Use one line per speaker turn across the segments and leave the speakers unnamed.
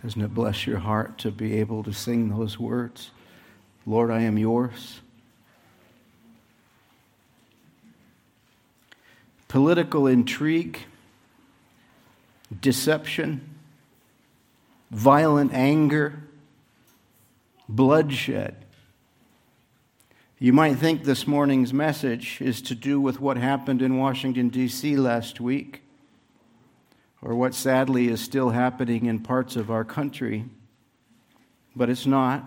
Doesn't it bless your heart to be able to sing those words? Lord, I am yours. Political intrigue, deception, violent anger, bloodshed. You might think this morning's message is to do with what happened in Washington, D.C. last week, or what sadly is still happening in parts of our country, but it's not.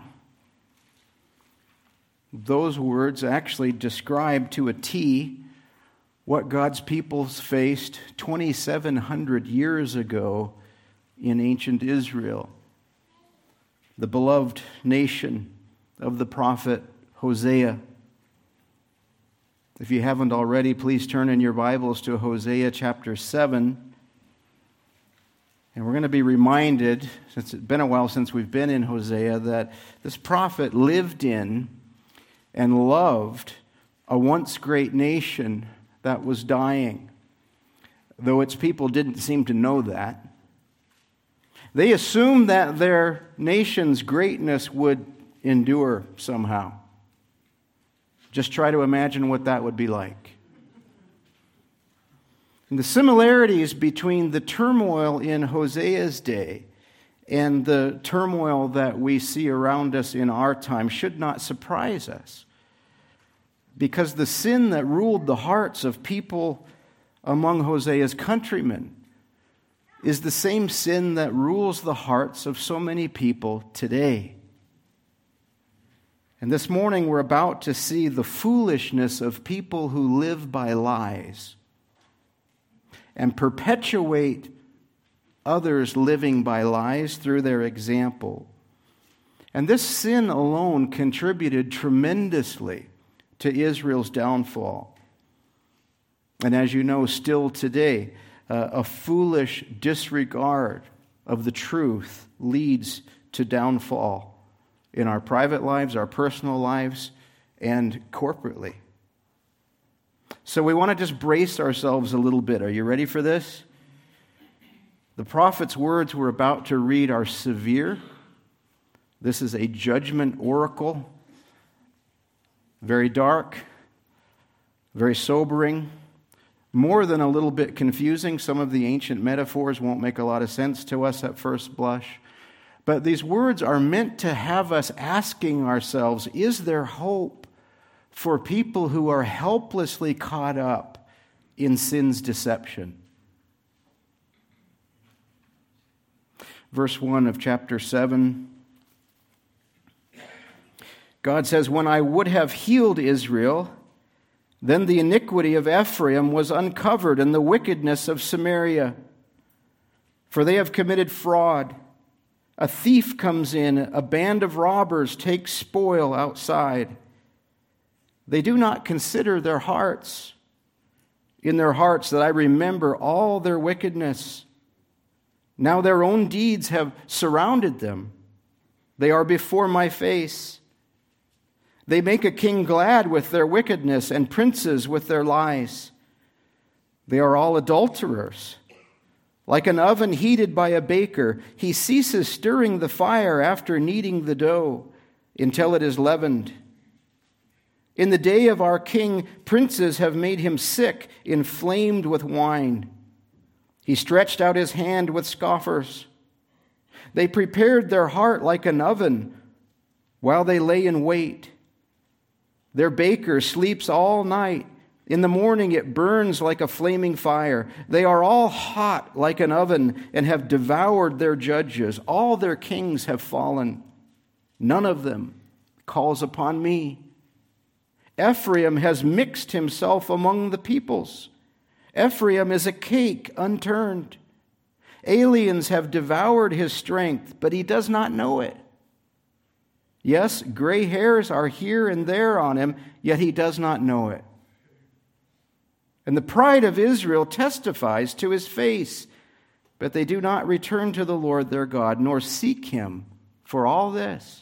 Those words actually describe to a T what God's peoples faced 2,700 years ago in ancient Israel. The beloved nation of the prophet Hosea. If you haven't already, please turn in your Bibles to Hosea chapter 7. And we're going to be reminded, since it's been a while since we've been in Hosea, that this prophet lived in and loved a once great nation that was dying, though its people didn't seem to know that. They assumed that their nation's greatness would endure somehow. Just try to imagine what that would be like. And the similarities between the turmoil in Hosea's day and the turmoil that we see around us in our time should not surprise us. Because the sin that ruled the hearts of people among Hosea's countrymen is the same sin that rules the hearts of so many people today. And this morning we're about to see the foolishness of people who live by lies and perpetuate others living by lies through their example. And this sin alone contributed tremendously to Israel's downfall. And as you know, still today, a foolish disregard of the truth leads to downfall in our private lives, our personal lives, and corporately. So we want to just brace ourselves a little bit. Are you ready for this? The prophet's words we're about to read are severe. This is a judgment oracle. Very dark, very sobering, more than a little bit confusing. Some of the ancient metaphors won't make a lot of sense to us at first blush. But these words are meant to have us asking ourselves, is there hope for people who are helplessly caught up in sin's deception? Verse 1 of chapter 7. God says, when I would have healed Israel, then the iniquity of Ephraim was uncovered and the wickedness of Samaria. For they have committed fraud. A thief comes in, a band of robbers takes spoil outside. They do not consider their hearts. In their hearts that I remember all their wickedness. Now their own deeds have surrounded them. They are before my face. They make a king glad with their wickedness and princes with their lies. They are all adulterers. Like an oven heated by a baker, he ceases stirring the fire after kneading the dough until it is leavened. In the day of our king, princes have made him sick, inflamed with wine. He stretched out his hand with scoffers. They prepared their heart like an oven while they lay in wait. Their baker sleeps all night. In the morning it burns like a flaming fire. They are all hot like an oven and have devoured their judges. All their kings have fallen. None of them calls upon me. Ephraim has mixed himself among the peoples. Ephraim is a cake unturned. Aliens have devoured his strength, but he does not know it. Yes, gray hairs are here and there on him, yet he does not know it. And the pride of Israel testifies to his face, but they do not return to the Lord their God, nor seek him for all this.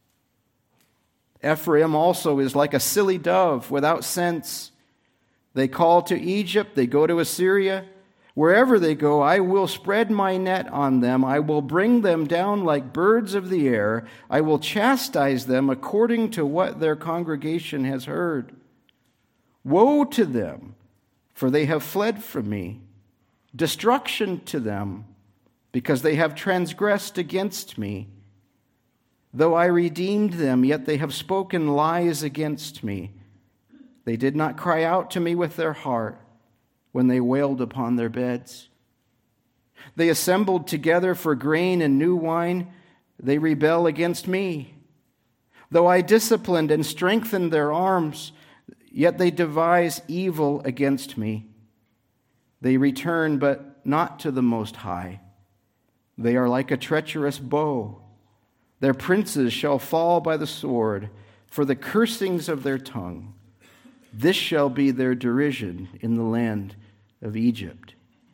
Ephraim also is like a silly dove without sense. They call to Egypt, they go to Assyria. Wherever they go, I will spread my net on them. I will bring them down like birds of the air. I will chastise them according to what their congregation has heard. Woe to them, for they have fled from me. Destruction to them, because they have transgressed against me. Though I redeemed them, yet they have spoken lies against me. They did not cry out to me with their heart when they wailed upon their beds. They assembled together for grain and new wine. They rebel against me. Though I disciplined and strengthened their arms, yet they devise evil against me. They return, but not to the Most High. They are like a treacherous bow. Their princes shall fall by the sword for the cursings of their tongue. This shall be their derision in the land of Egypt.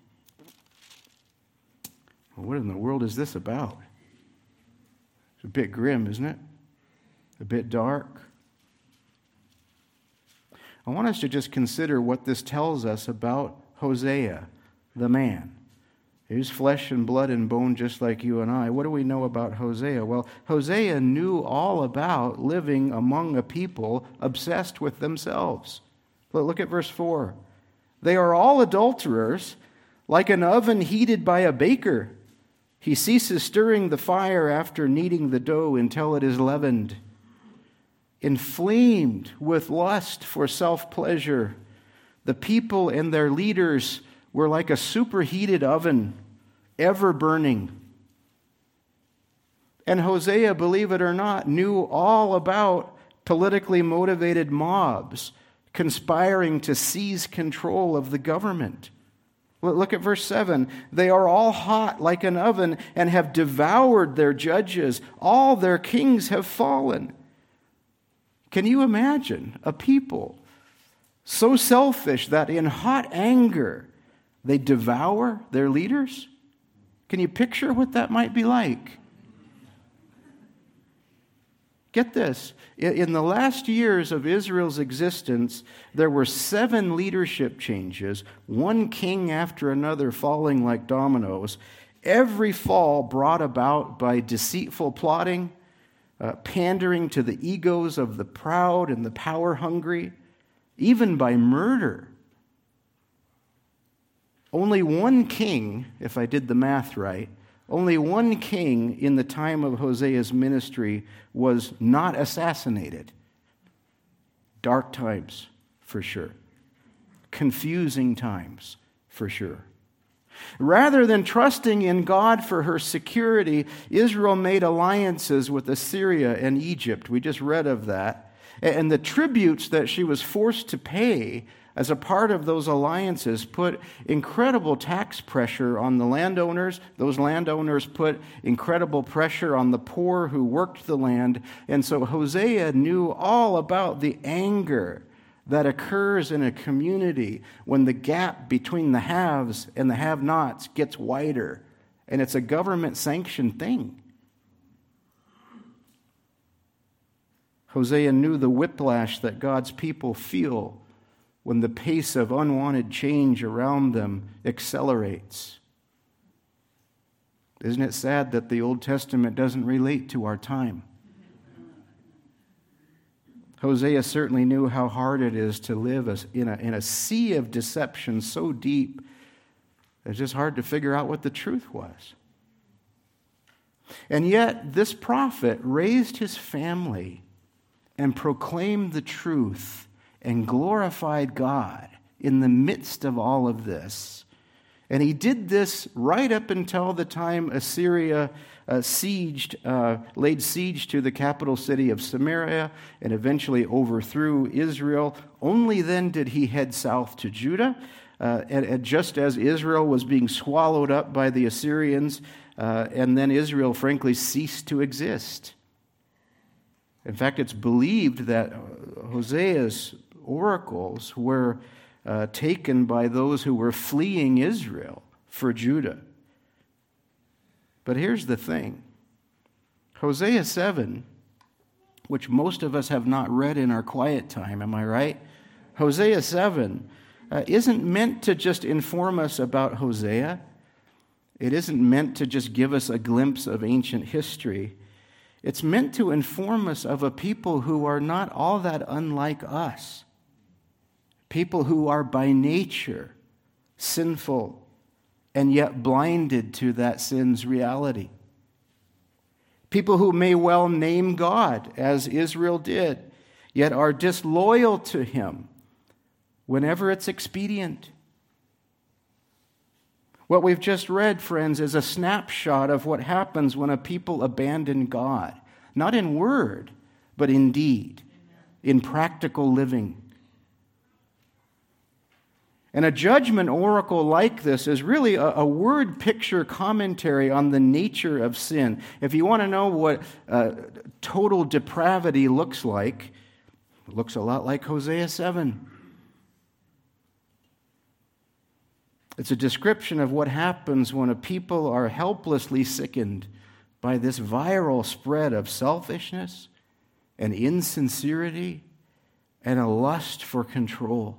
Well, what in the world is this about? It's a bit grim, isn't it? A bit dark. I want us to just consider what this tells us about Hosea, the man. He's flesh and blood and bone just like you and I. What do we know about Hosea? Well, Hosea knew all about living among a people obsessed with themselves. Look at verse 4. They are all adulterers, like an oven heated by a baker. He ceases stirring the fire after kneading the dough until it is leavened. Inflamed with lust for self-pleasure, the people and their leaders were like a superheated oven, ever burning. And Hosea, believe it or not, knew all about politically motivated mobs conspiring to seize control of the government. Look at verse 7. They are all hot like an oven and have devoured their judges. All their kings have fallen. Can you imagine a people so selfish that in hot anger they devour their leaders? Can you picture what that might be like? Get this. In the last years of Israel's existence, there were 7 leadership changes, one king after another falling like dominoes, every fall brought about by deceitful plotting, pandering to the egos of the proud and the power-hungry, even by murder. Only one king, if I did the math right, only one king in the time of Hosea's ministry was not assassinated. Dark times, for sure. Confusing times, for sure. Rather than trusting in God for her security, Israel made alliances with Assyria and Egypt. We just read of that. And the tributes that she was forced to pay as a part of those alliances put incredible tax pressure on the landowners. Those landowners put incredible pressure on the poor who worked the land. And so Hosea knew all about the anger that occurs in a community when the gap between the haves and the have-nots gets wider. And it's a government-sanctioned thing. Hosea knew the whiplash that God's people feel when the pace of unwanted change around them accelerates. Isn't it sad that the Old Testament doesn't relate to our time? Hosea certainly knew how hard it is to live in a sea of deception so deep that it's just hard to figure out what the truth was. And yet, this prophet raised his family and proclaimed the truth and glorified God in the midst of all of this. And he did this right up until the time Assyria laid siege to the capital city of Samaria and eventually overthrew Israel. Only then did he head south to Judah. And just as Israel was being swallowed up by the Assyrians, and then Israel, frankly, ceased to exist. In fact, it's believed that Hosea's oracles were taken by those who were fleeing Israel for Judah. But here's the thing. Hosea 7, which most of us have not read in our quiet time, am I right? Hosea 7 isn't meant to just inform us about Hosea. It isn't meant to just give us a glimpse of ancient history. It's meant to inform us of a people who are not all that unlike us. People who are by nature sinful and yet blinded to that sin's reality. People who may well name God, as Israel did, yet are disloyal to Him whenever it's expedient. What we've just read, friends, is a snapshot of what happens when a people abandon God, not in word, but in deed, in practical living. And a judgment oracle like this is really a word picture commentary on the nature of sin. If you want to know what total depravity looks like, it looks a lot like Hosea 7. It's a description of what happens when a people are helplessly sickened by this viral spread of selfishness and insincerity and a lust for control.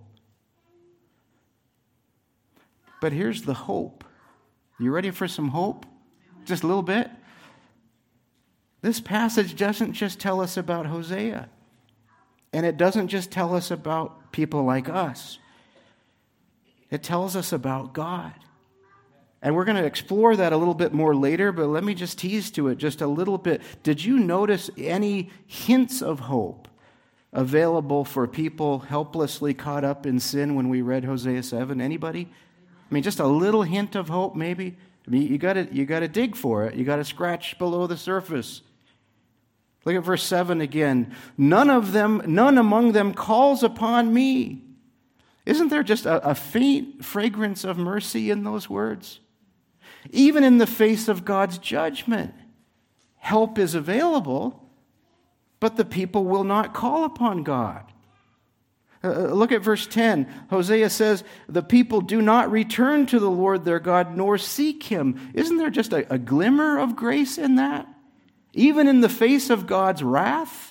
But here's the hope. You ready for some hope? Just a little bit? This passage doesn't just tell us about Hosea. And it doesn't just tell us about people like us. It tells us about God. And we're going to explore that a little bit more later, but let me just tease to it just a little bit. Did you notice any hints of hope available for people helplessly caught up in sin when we read Hosea 7? Anybody? I mean, just a little hint of hope, maybe. I mean, you got to dig for it. You got to scratch below the surface. Look at verse 7 again. None among them calls upon me. Isn't there just a faint fragrance of mercy in those words? Even in the face of God's judgment, help is available, but the people will not call upon God. Look at verse 10. Hosea says, the people do not return to the Lord their God, nor seek Him. Isn't there just a glimmer of grace in that? Even in the face of God's wrath,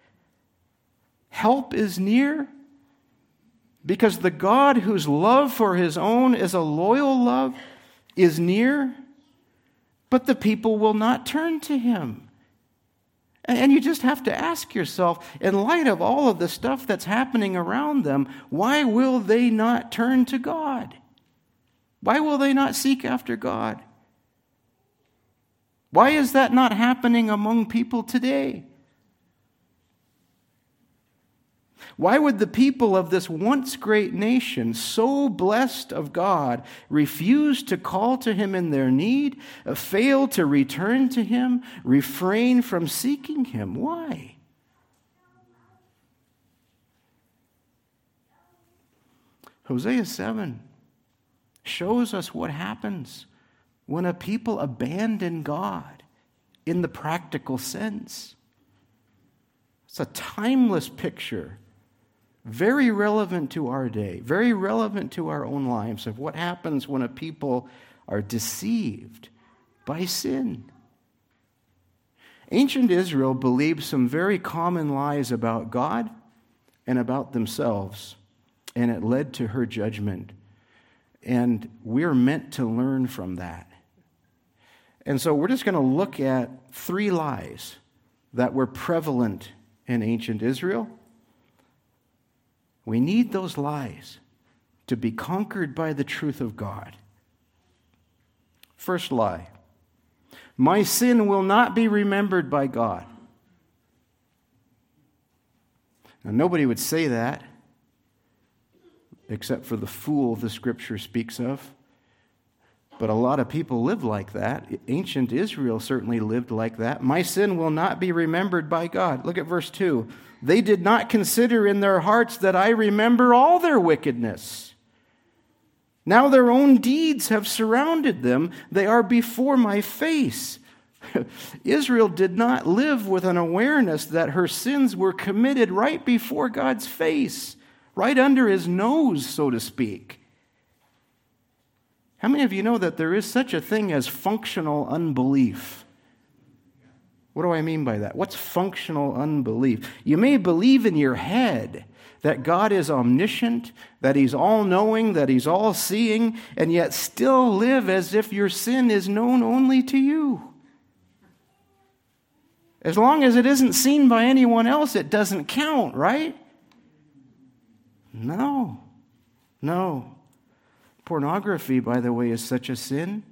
help is near. Because the God whose love for His own is a loyal love is near, but the people will not turn to Him. And you just have to ask yourself, in light of all of the stuff that's happening around them, why will they not turn to God? Why will they not seek after God? Why is that not happening among people today? Why would the people of this once great nation, so blessed of God, refuse to call to Him in their need, fail to return to Him, refrain from seeking Him? Why? Hosea 7 shows us what happens when a people abandon God in the practical sense. It's a timeless picture. Very relevant to our day, very relevant to our own lives of what happens when a people are deceived by sin. Ancient Israel believed some very common lies about God and about themselves, and it led to her judgment. And we're meant to learn from that. And so we're just going to look at 3 lies that were prevalent in ancient Israel. We need those lies to be conquered by the truth of God. First lie. My sin will not be remembered by God. Now, nobody would say that except for the fool the Scripture speaks of. But a lot of people live like that. Ancient Israel certainly lived like that. My sin will not be remembered by God. Look at verse 2. They did not consider in their hearts that I remember all their wickedness. Now their own deeds have surrounded them. They are before my face. Israel did not live with an awareness that her sins were committed right before God's face, right under His nose, so to speak. How many of you know that there is such a thing as functional unbelief? What do I mean by that? What's functional unbelief? You may believe in your head that God is omniscient, that He's all-knowing, that He's all-seeing, and yet still live as if your sin is known only to you. As long as it isn't seen by anyone else, it doesn't count, right? No. Pornography, by the way, is such a sin.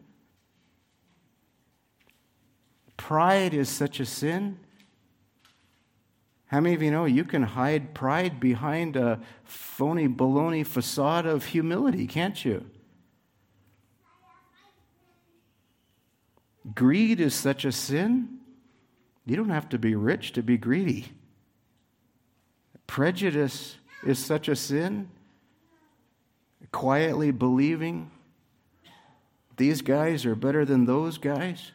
Pride is such a sin. How many of you know you can hide pride behind a phony baloney facade of humility, can't you? Greed is such a sin. You don't have to be rich to be greedy. Prejudice is such a sin. Quietly believing these guys are better than those guys.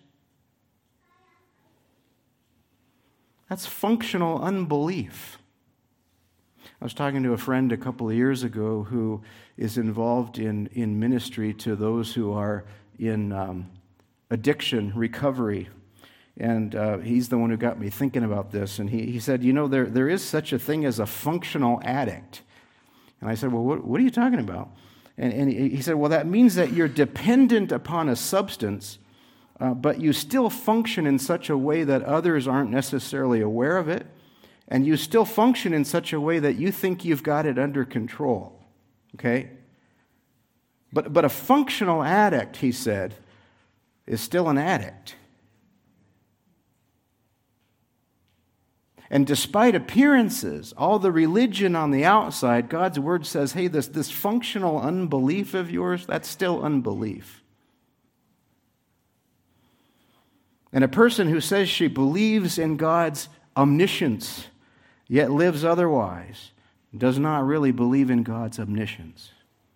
That's functional unbelief. I was talking to a friend a couple of years ago who is involved in ministry to those who are in addiction recovery. And he's the one who got me thinking about this. And he said, there is such a thing as a functional addict. And I said, well, what are you talking about? And he said, well, that means that you're dependent upon a substance, but you still function in such a way that others aren't necessarily aware of it, and you still function in such a way that you think you've got it under control, okay? But a functional addict, he said, is still an addict. And despite appearances, all the religion on the outside, God's Word says, hey, this functional unbelief of yours, that's still unbelief. And a person who says she believes in God's omniscience, yet lives otherwise, does not really believe in God's omniscience.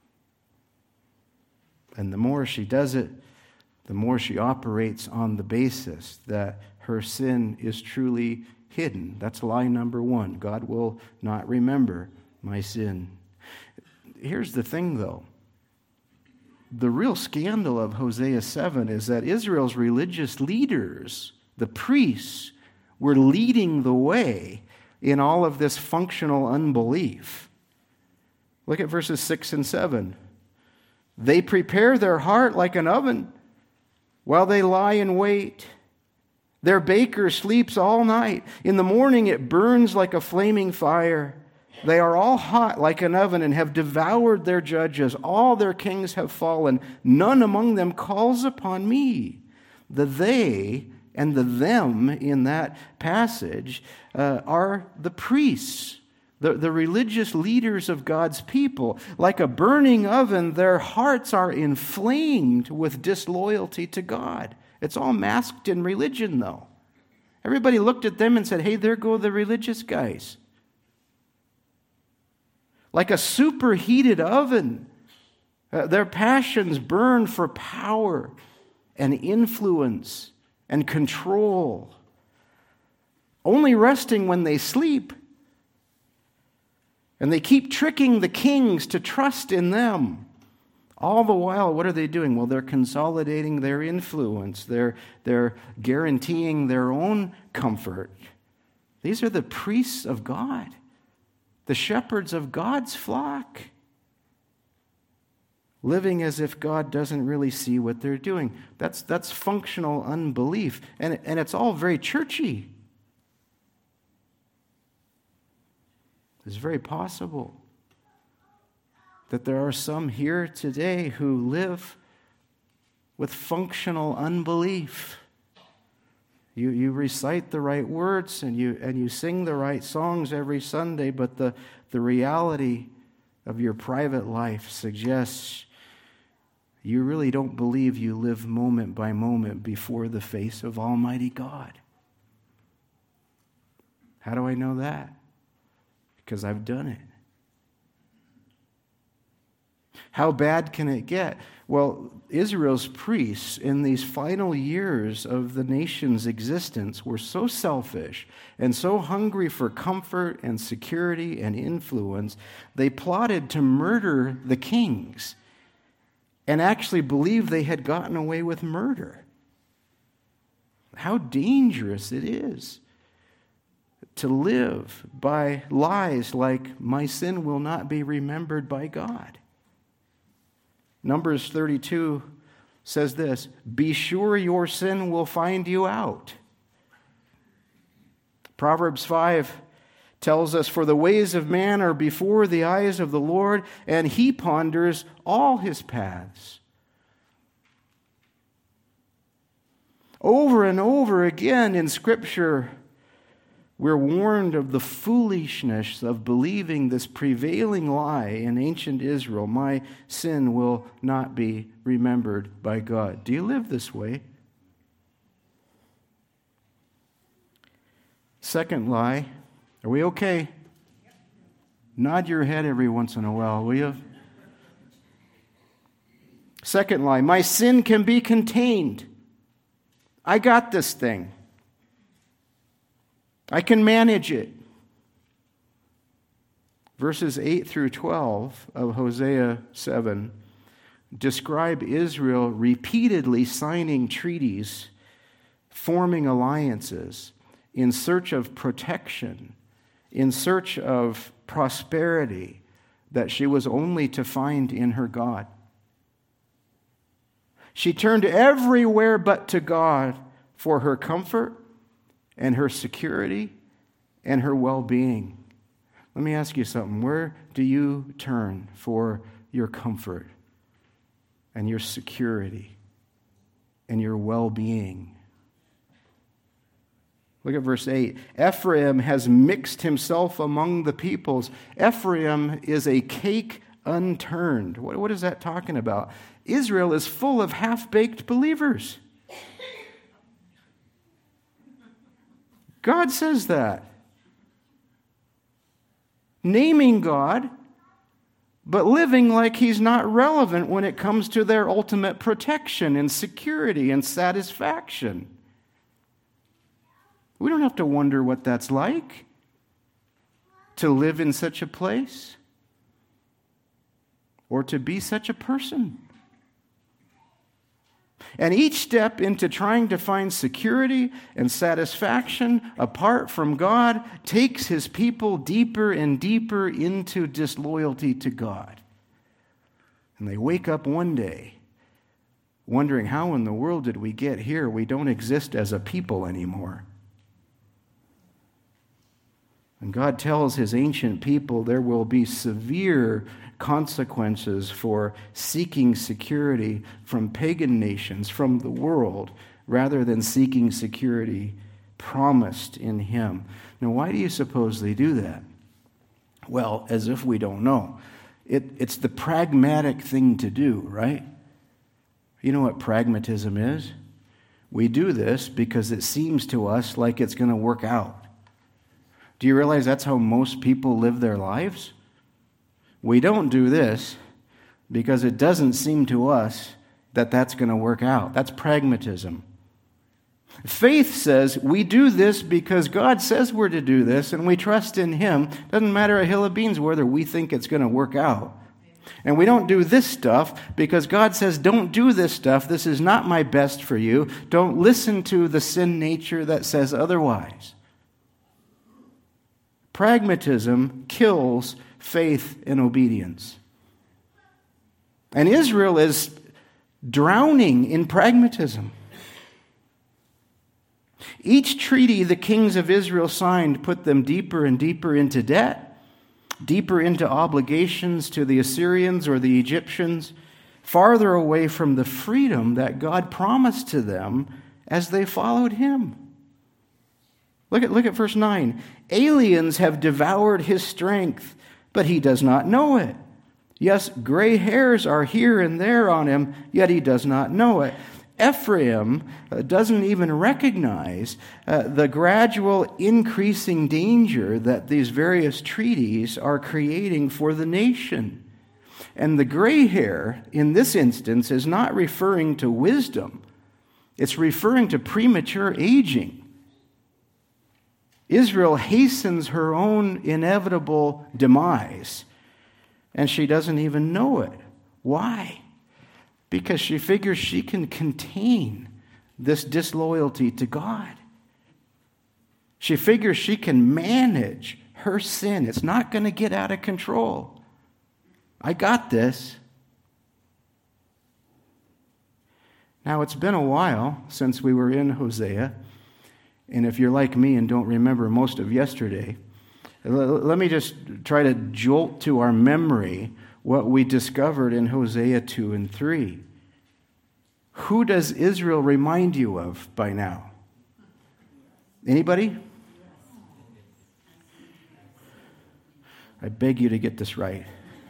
And the more she does it, the more she operates on the basis that her sin is truly hidden. That's lie number one. God will not remember my sin. Here's the thing, though. The real scandal of Hosea 7 is that Israel's religious leaders, the priests, were leading the way in all of this functional unbelief. Look at verses 6 and 7. They prepare their heart like an oven while they lie in wait. Their baker sleeps all night. In the morning it burns like a flaming fire. They are all hot like an oven and have devoured their judges. All their kings have fallen. None among them calls upon me. The they and the them in that passage are the priests, the religious leaders of God's people. Like a burning oven, their hearts are inflamed with disloyalty to God. It's all masked in religion, though. Everybody looked at them and said, hey, there go the religious guys. Like a superheated oven, their passions burn for power and influence and control, only resting when they sleep. And they keep tricking the kings to trust in them. All the while, what are they doing? Well, they're consolidating their influence. They're guaranteeing their own comfort. These are the priests of God, the shepherds of God's flock, living as if God doesn't really see what they're doing. That's functional unbelief, and it's all very churchy. It's very possible that there are some here today who live with functional unbelief. You recite the right words and you sing the right songs every Sunday, but the reality of your private life suggests you really don't believe you live moment by moment before the face of Almighty God. How do I know that? Because I've done it. How bad can it get? Well, Israel's priests in these final years of the nation's existence were so selfish and so hungry for comfort and security and influence, they plotted to murder the kings and actually believed they had gotten away with murder. How dangerous it is to live by lies like, my sin will not be remembered by God. Numbers 32 says this, be sure your sin will find you out. Proverbs 5 tells us, for the ways of man are before the eyes of the Lord, and he ponders all his paths. Over and over again in Scripture, we're warned of the foolishness of believing this prevailing lie in ancient Israel, my sin will not be remembered by God. Do you live this way? Second lie. Are we okay? Nod your head every once in a while, will you? Second lie. My sin can be contained. I got this thing. I can manage it. Verses 8 through 12 of Hosea 7 describe Israel repeatedly signing treaties, forming alliances in search of protection, in search of prosperity that she was only to find in her God. She turned everywhere but to God for her comfort and her security and her well-being. Let me ask you something. Where do you turn for your comfort and your security and your well-being? Look at verse 8. Ephraim has mixed himself among the peoples. Ephraim is a cake unturned. What is that talking about? Israel is full of half-baked believers. God says that. Naming God, but living like he's not relevant when it comes to their ultimate protection and security and satisfaction. We don't have to wonder what that's like to live in such a place or to be such a person. And each step into trying to find security and satisfaction apart from God takes his people deeper and deeper into disloyalty to God. And they wake up one day wondering, how in the world did we get here? We don't exist as a people anymore. And God tells his ancient people there will be severe consequences for seeking security from pagan nations, from the world, rather than seeking security promised in him. Now, why do you suppose they do that? Well, as if we don't know. It's the pragmatic thing to do, right? You know what pragmatism is? We do this because it seems to us like it's going to work out. Do you realize that's how most people live their lives? We don't do this because it doesn't seem to us that that's going to work out. That's pragmatism. Faith says we do this because God says we're to do this and we trust in him. Doesn't matter a hill of beans whether we think it's going to work out. And we don't do this stuff because God says, don't do this stuff. This is not my best for you. Don't listen to the sin nature that says otherwise. Pragmatism kills faith and obedience. And Israel is drowning in pragmatism. Each treaty the kings of Israel signed put them deeper and deeper into debt, deeper into obligations to the Assyrians or the Egyptians, farther away from the freedom that God promised to them as they followed him. Look at verse 9. Aliens have devoured his strength, but he does not know it. Yes, gray hairs are here and there on him, yet he does not know it. Ephraim doesn't even recognize the gradual increasing danger that these various treaties are creating for the nation. And the gray hair, in this instance, is not referring to wisdom. It's referring to premature aging. Israel hastens her own inevitable demise, and she doesn't even know it. Why? Because she figures she can contain this disloyalty to God. She figures she can manage her sin. It's not going to get out of control. I got this. Now, it's been a while since we were in Hosea, and if you're like me and don't remember most of yesterday, let me just try to jolt to our memory what we discovered in Hosea 2 and 3. Who does Israel remind you of by now? Anybody? I beg you to get this right.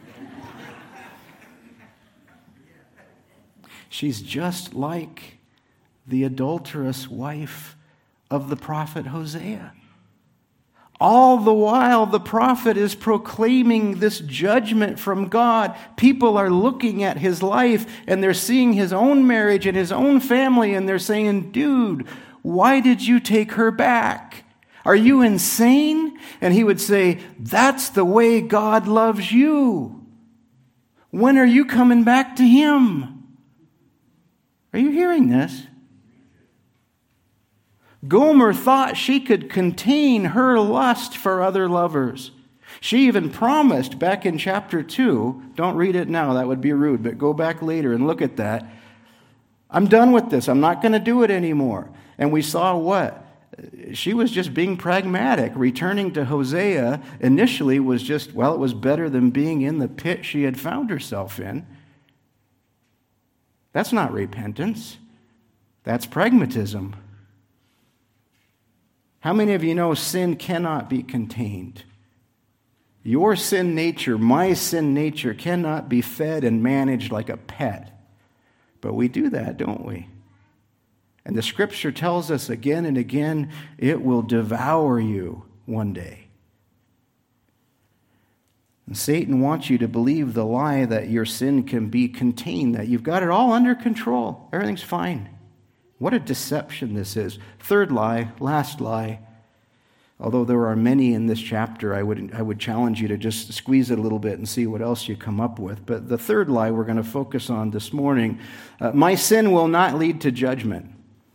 She's just like the adulterous wife of the prophet Hosea. All the while, the prophet is proclaiming this judgment from God. People are looking at his life, and they're seeing his own marriage and his own family, and they're saying, dude, why did you take her back? Are you insane? And he would say, that's the way God loves you. When are you coming back to him? Are you hearing this? Gomer thought she could contain her lust for other lovers. She even promised back in chapter 2, don't read it now, that would be rude, but go back later and look at that. I'm done with this. I'm not going to do it anymore. And we saw what? She was just being pragmatic. Returning to Hosea initially was just, well, it was better than being in the pit she had found herself in. That's not repentance. That's pragmatism. How many of you know sin cannot be contained? Your sin nature, my sin nature, cannot be fed and managed like a pet. But we do that, don't we? And the Scripture tells us again and again, it will devour you one day. And Satan wants you to believe the lie that your sin can be contained, that you've got it all under control. Everything's fine. What a deception this is. Third lie, last lie. Although there are many in this chapter, I would challenge you to just squeeze it a little bit and see what else you come up with. But the third lie we're going to focus on this morning, my sin will not lead to judgment.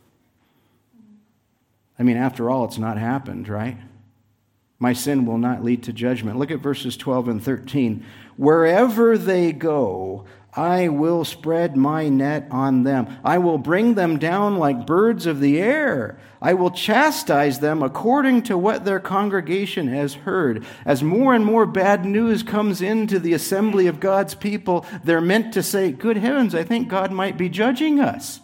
I mean, after all, it's not happened, right? My sin will not lead to judgment. Look at verses 12 and 13. Wherever they go, I will spread my net on them. I will bring them down like birds of the air. I will chastise them according to what their congregation has heard. As more and more bad news comes into the assembly of God's people, they're meant to say, good heavens, I think God might be judging us.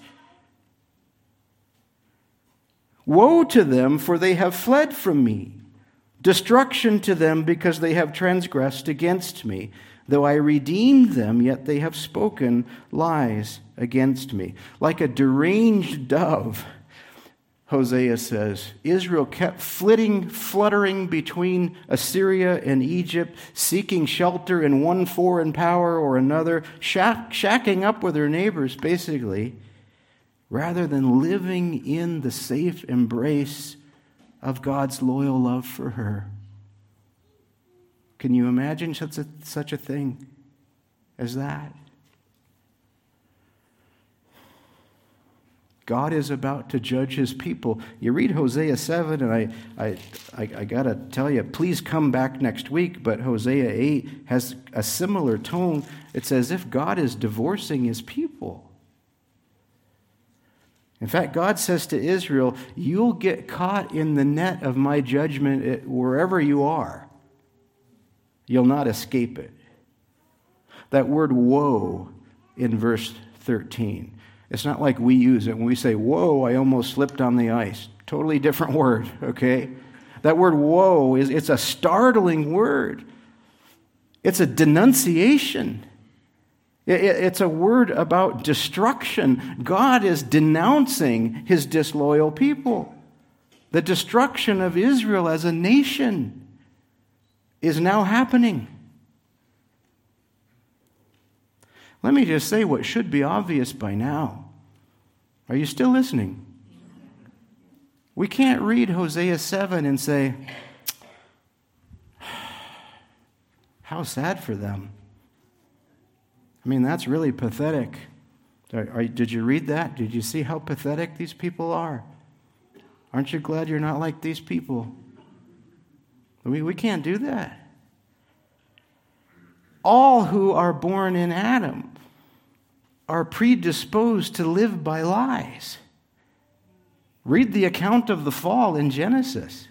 Woe to them, for they have fled from me. Destruction to them, because they have transgressed against me. Though I redeemed them, yet they have spoken lies against me. Like a deranged dove, Hosea says, Israel kept fluttering between Assyria and Egypt, seeking shelter in one foreign power or another, shacking up with her neighbors, basically, rather than living in the safe embrace of God's loyal love for her. Can you imagine such a thing as that? God is about to judge his people. You read Hosea 7, and I got to tell you, please come back next week, but Hosea 8 has a similar tone. It's as if God is divorcing his people. In fact, God says to Israel, you'll get caught in the net of my judgment wherever you are. You'll not escape it. That word woe in verse 13. It's not like we use it. When we say, whoa, I almost slipped on the ice. Totally different word, okay? That word woe, it's a startling word. It's a denunciation. It's a word about destruction. God is denouncing his disloyal people. The destruction of Israel as a nation is now happening. Let me just say what should be obvious by now. Are you still listening? We can't read Hosea 7 and say, how sad for them. I mean, that's really pathetic. Did you read that? Did you see how pathetic these people are? Aren't you glad you're not like these people? We can't do that. All who are born in Adam are predisposed to live by lies. Read the account of the fall in Genesis.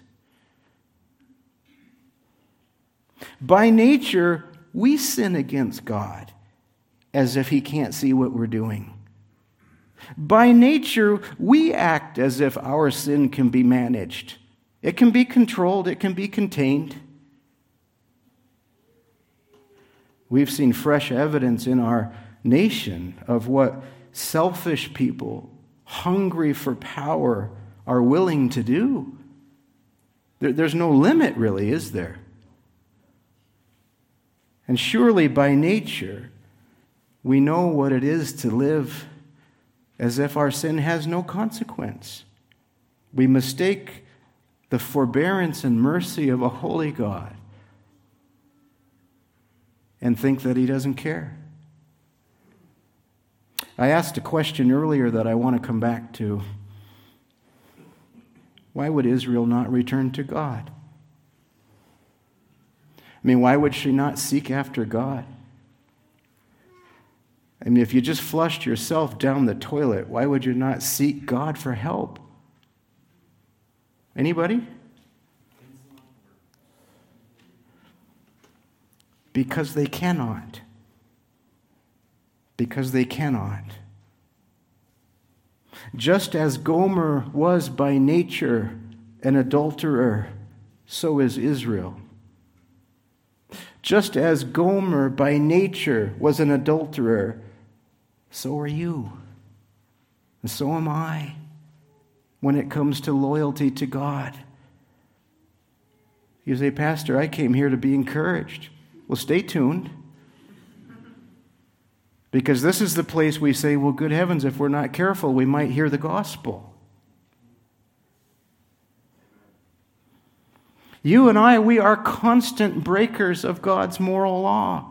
By nature, we sin against God as if He can't see what we're doing. By nature, we act as if our sin can be managed. It can be controlled, it can be contained. We've seen fresh evidence in our nation of what selfish people, hungry for power, are willing to do. There's no limit, really, is there? And surely by nature, we know what it is to live as if our sin has no consequence. We mistake the forbearance and mercy of a holy God and think that He doesn't care. I asked a question earlier that I want to come back to. Why would Israel not return to God? I mean, why would she not seek after God? I mean, if you just flushed yourself down the toilet, why would you not seek God for help? Anybody? Because they cannot. Because they cannot. Just as Gomer was by nature an adulterer, so is Israel. Just as Gomer by nature was an adulterer, so are you. And so am I when it comes to loyalty to God. You say, Pastor, I came here to be encouraged. Well, stay tuned. Because this is the place we say, well, good heavens, if we're not careful, we might hear the gospel. You and I, we are constant breakers of God's moral law.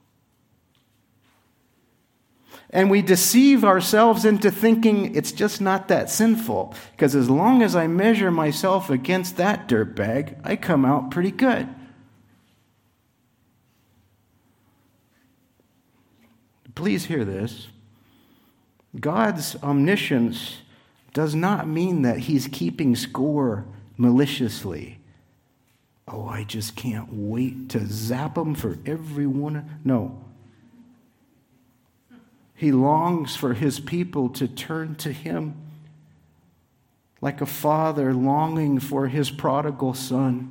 And we deceive ourselves into thinking it's just not that sinful. Because as long as I measure myself against that dirtbag, I come out pretty good. Please hear this. God's omniscience does not mean that He's keeping score maliciously. Oh, I just can't wait to zap them for everyone. No. He longs for His people to turn to Him like a father longing for his prodigal son.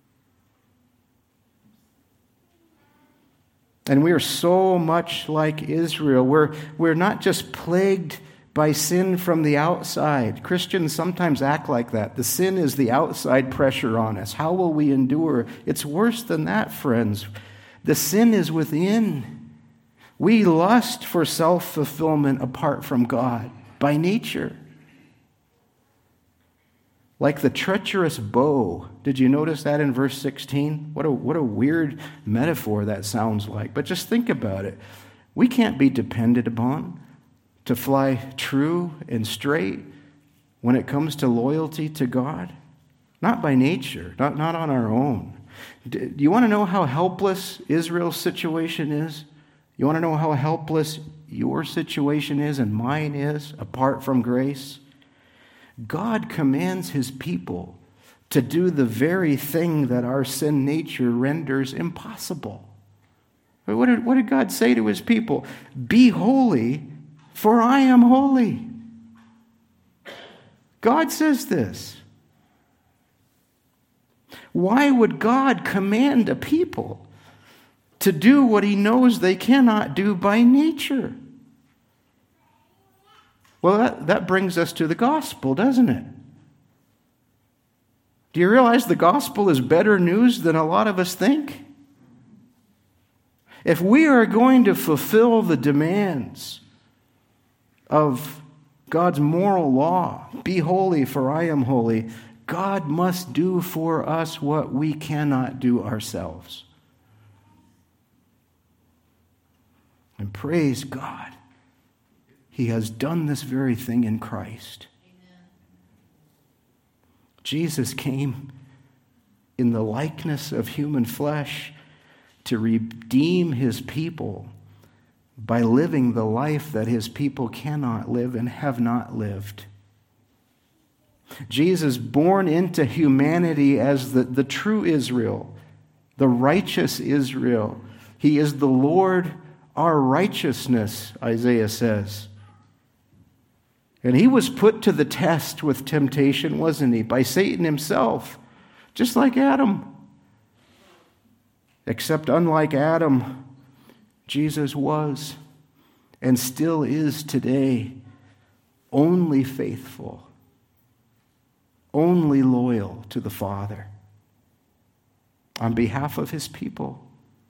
And we are so much like Israel. We're not just plagued by sin from the outside. Christians sometimes act like that. The sin is the outside pressure on us. How will we endure? It's worse than that, friends. The sin is within. We lust for self-fulfillment apart from God by nature. Like the treacherous bow. Did you notice that in verse 16? What a weird metaphor that sounds like. But just think about it. We can't be depended upon to fly true and straight when it comes to loyalty to God. Not by nature, not on our own. Do you want to know how helpless Israel's situation is? You want to know how helpless your situation is and mine is apart from grace? God commands His people to do the very thing that our sin nature renders impossible. What did God say to His people? Be holy, for I am holy. God says this. Why would God command a people to do what He knows they cannot do by nature? Well, that brings us to the gospel, doesn't it? Do you realize the gospel is better news than a lot of us think? If we are going to fulfill the demands of God's moral law, be holy for I am holy, God must do for us what we cannot do ourselves. And praise God, He has done this very thing in Christ. Amen. Jesus came in the likeness of human flesh to redeem his people by living the life that his people cannot live and have not lived. Jesus, born into humanity as the true Israel, the righteous Israel. He is the Lord, our righteousness, Isaiah says. And he was put to the test with temptation, wasn't he? By Satan himself, just like Adam. Except unlike Adam, Jesus was and still is today only faithful, only loyal to the Father on behalf of his people.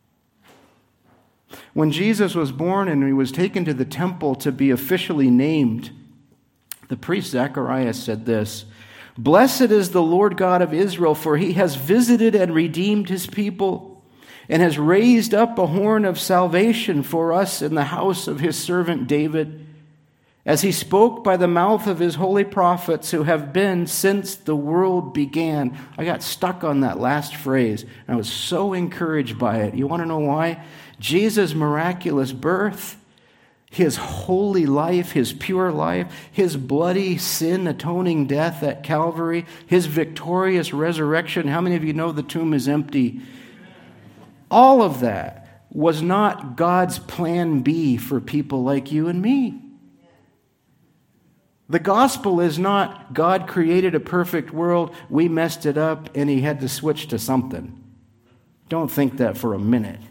When Jesus was born and he was taken to the temple to be officially named, the priest Zacharias said this, "Blessed is the Lord God of Israel, for he has visited and redeemed his people, and has raised up a horn of salvation for us in the house of his servant David, as he spoke by the mouth of his holy prophets who have been since the world began." I got stuck on that last phrase, and I was so encouraged by it. You want to know why? Jesus' miraculous birth, his holy life, his pure life, his bloody sin-atoning death at Calvary, his victorious resurrection. How many of you know the tomb is empty? All of that was not God's plan B for people like you and me. The gospel is not God created a perfect world, we messed it up, and he had to switch to something. Don't think that for a minute.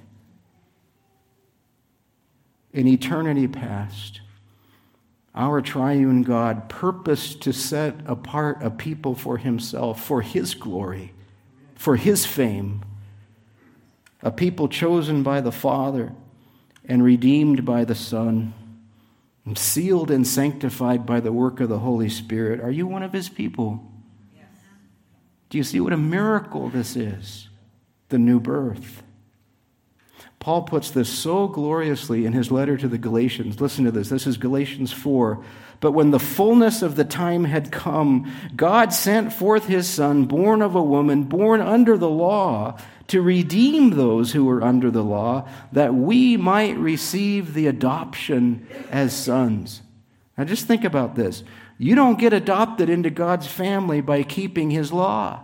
In eternity past, our triune God purposed to set apart a people for himself, for his glory, for his fame, a people chosen by the Father and redeemed by the Son, and sealed and sanctified by the work of the Holy Spirit. Are you one of his people? Yes. Do you see what a miracle this is? The new birth. Paul puts this so gloriously in his letter to the Galatians. Listen to this. This is Galatians 4. "But when the fullness of the time had come, God sent forth his Son, born of a woman, born under the law, to redeem those who were under the law, that we might receive the adoption as sons." Now just think about this. You don't get adopted into God's family by keeping his law.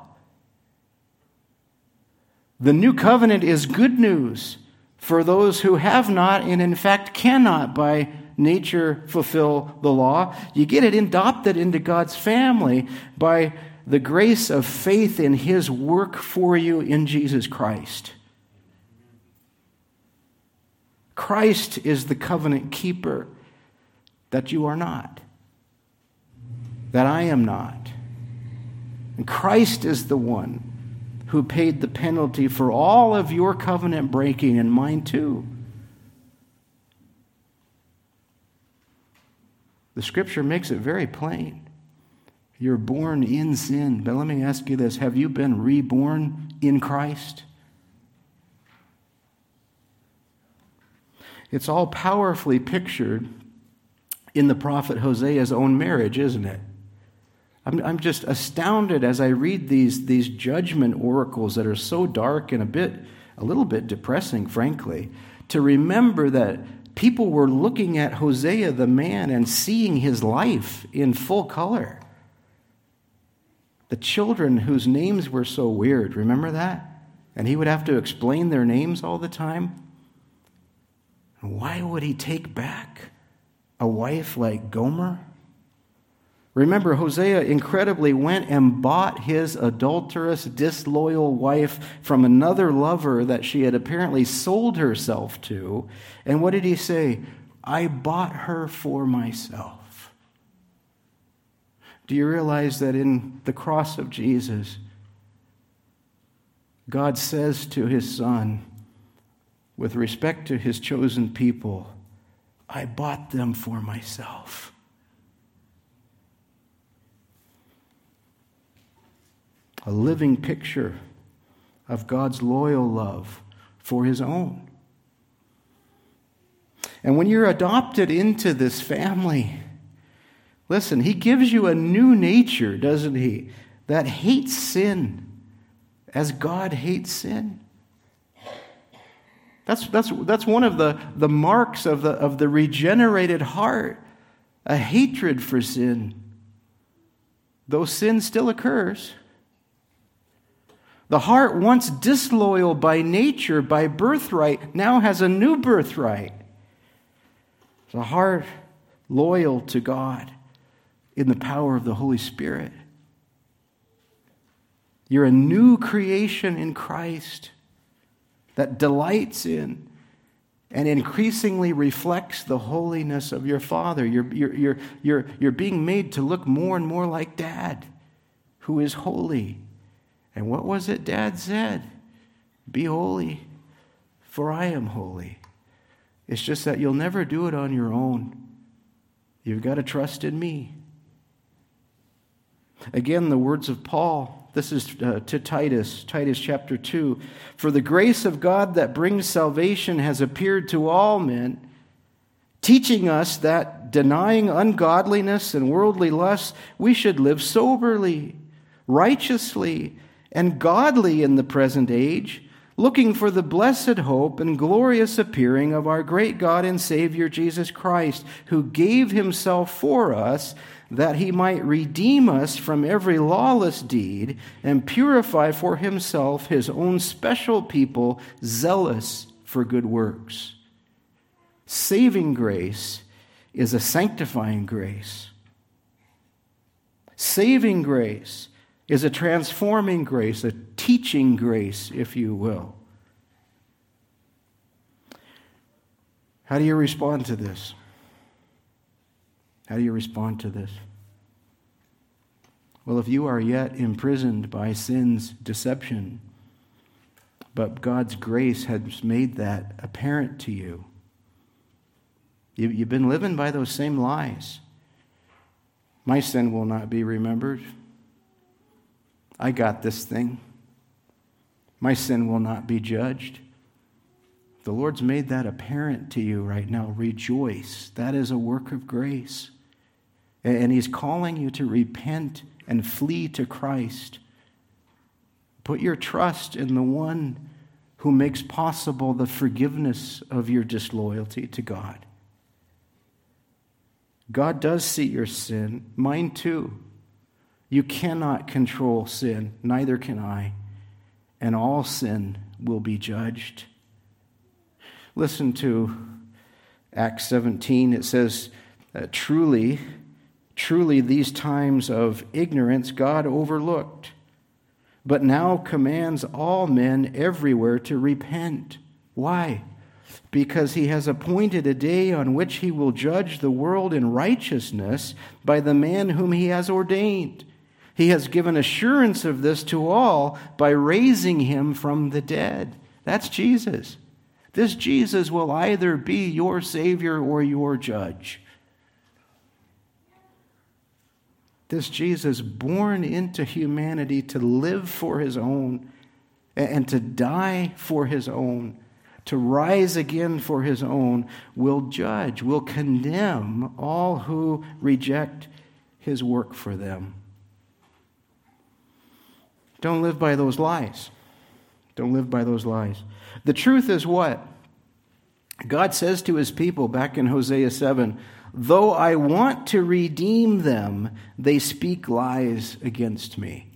The new covenant is good news for those who have not and in fact cannot by nature fulfill the law. You get it adopted into God's family by the grace of faith in his work for you in Jesus Christ. Christ is the covenant keeper that you are not, that I am not. And Christ is the one who paid the penalty for all of your covenant breaking and mine too. The scripture makes it very plain. You're born in sin. But let me ask you this. Have you been reborn in Christ? It's all powerfully pictured in the prophet Hosea's own marriage, isn't it? I'm just astounded as I read these judgment oracles that are so dark and a little bit depressing, frankly, to remember that people were looking at Hosea the man and seeing his life in full color. The children whose names were so weird, remember that? And he would have to explain their names all the time. Why would he take back a wife like Gomer? Remember, Hosea incredibly went and bought his adulterous, disloyal wife from another lover that she had apparently sold herself to. And what did he say? I bought her for myself. Do you realize that in the cross of Jesus, God says to his Son, with respect to his chosen people, I bought them for myself. A living picture of God's loyal love for his own. And when you're adopted into this family, listen, he gives you a new nature, doesn't he? that hates sin as God hates sin. That's one of the marks of the regenerated heart, a hatred for sin. Though sin still occurs. The heart, once disloyal by nature, by birthright, now has a new birthright. The heart loyal to God in the power of the Holy Spirit. You're a new creation in Christ that delights in and increasingly reflects the holiness of your Father. You're being made to look more and more like Dad, who is holy. And what was it Dad said? Be holy, for I am holy. It's just that you'll never do it on your own. You've got to trust in me. Again, the words of Paul. This is to Titus chapter 2. For the grace of God that brings salvation has appeared to all men, teaching us that, denying ungodliness and worldly lusts, we should live soberly, righteously, and godly in the present age, looking for the blessed hope and glorious appearing of our great God and Savior Jesus Christ, who gave himself for us, that he might redeem us from every lawless deed and purify for himself his own special people, zealous for good works. Saving grace is a sanctifying grace. Saving grace is a transforming grace, a teaching grace, if you will. How do you respond to this? How do you respond to this? Well, if you are yet imprisoned by sin's deception, but God's grace has made that apparent to you, you've been living by those same lies. My sin will not be remembered. I got this thing. My sin will not be judged. The Lord's made that apparent to you right now. Rejoice. That is a work of grace. And he's calling you to repent and flee to Christ. Put your trust in the one who makes possible the forgiveness of your disloyalty to God. God does see your sin. Mine too. You cannot control sin, neither can I, and all sin will be judged. Listen to Acts 17. It says, truly these times of ignorance God overlooked, but now commands all men everywhere to repent. Why? Because he has appointed a day on which he will judge the world in righteousness by the man whom he has ordained. He has given assurance of this to all by raising him from the dead. That's Jesus. This Jesus will either be your Savior or your judge. This Jesus, born into humanity to live for his own and to die for his own, to rise again for his own, will judge, will condemn all who reject his work for them. Don't live by those lies. Don't live by those lies. The truth is what? God says to his people back in Hosea 7, though I want to redeem them, they speak lies against me.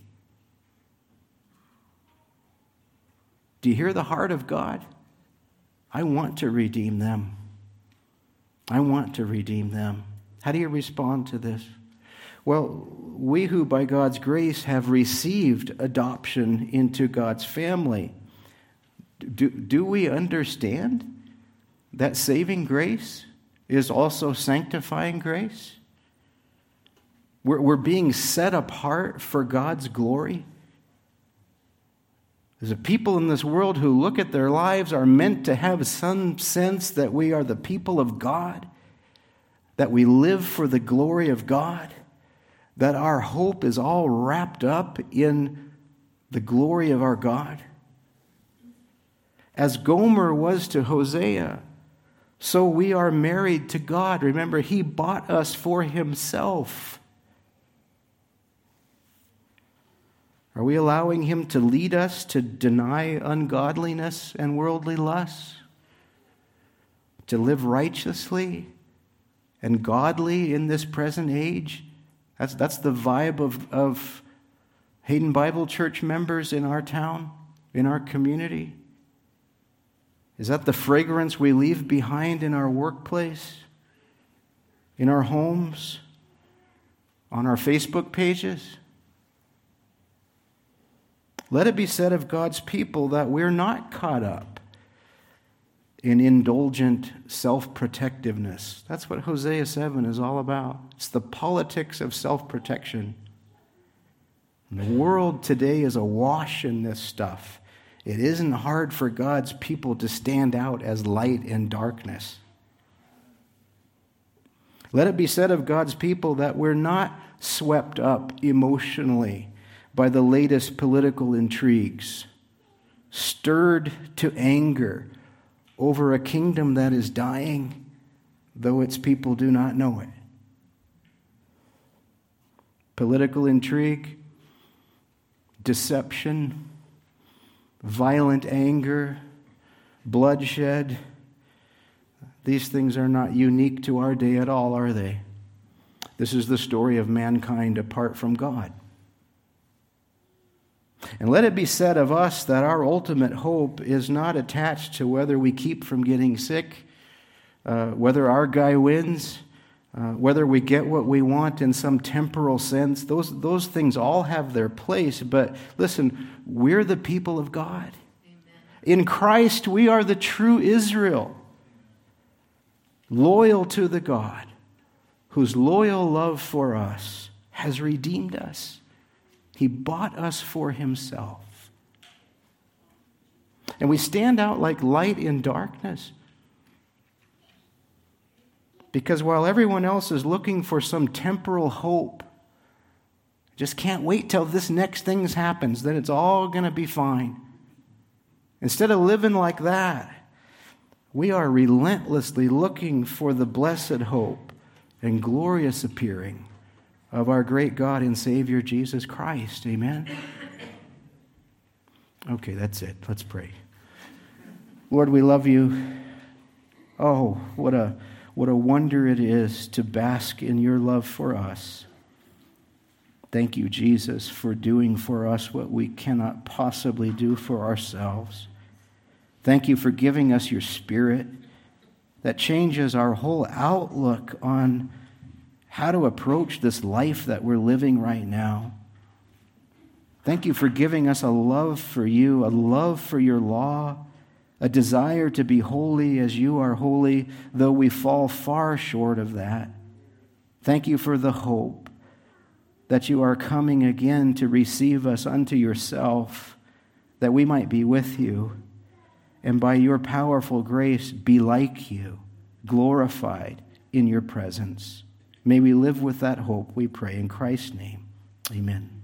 Do you hear the heart of God? I want to redeem them. I want to redeem them. How do you respond to this? Well, we who by God's grace have received adoption into God's family, do we understand that saving grace is also sanctifying grace? We're being set apart for God's glory. There's a people in this world who look at their lives are meant to have some sense that we are the people of God, that we live for the glory of God, that our hope is all wrapped up in the glory of our God. As Gomer was to Hosea, so we are married to God. Remember, he bought us for himself. Are we allowing him to lead us to deny ungodliness and worldly lusts? To live righteously and godly in this present age? That's the vibe of Hayden Bible Church members in our town, in our community. Is that the fragrance we leave behind in our workplace, in our homes, on our Facebook pages? Let it be said of God's people that we're not caught up in indulgent self-protectiveness. That's what Hosea 7 is all about. It's the politics of self-protection. And the world today is awash in this stuff. It isn't hard for God's people to stand out as light in darkness. Let it be said of God's people that we're not swept up emotionally by the latest political intrigues, stirred to anger over a kingdom that is dying, though its people do not know it. Political intrigue, deception, violent anger, bloodshed. These things are not unique to our day at all, are they? This is the story of mankind apart from God. And let it be said of us that our ultimate hope is not attached to whether we keep from getting sick, whether our guy wins, whether we get what we want in some temporal sense. Those things all have their place. But listen, we're the people of God. Amen. In Christ, we are the true Israel, loyal to the God whose loyal love for us has redeemed us. He bought us for himself. And we stand out like light in darkness. Because while everyone else is looking for some temporal hope, just can't wait till this next thing happens, then it's all going to be fine. Instead of living like that, we are relentlessly looking for the blessed hope and glorious appearing of our great God and Savior, Jesus Christ. Amen? Okay, that's it. Let's pray. Lord, we love you. Oh, what a wonder it is to bask in your love for us. Thank you, Jesus, for doing for us what we cannot possibly do for ourselves. Thank you for giving us your Spirit that changes our whole outlook on how to approach this life that we're living right now. Thank you for giving us a love for you, a love for your law, a desire to be holy as you are holy, though we fall far short of that. Thank you for the hope that you are coming again to receive us unto yourself, that we might be with you, and by your powerful grace be like you, glorified in your presence. May we live with that hope, we pray in Christ's name. Amen.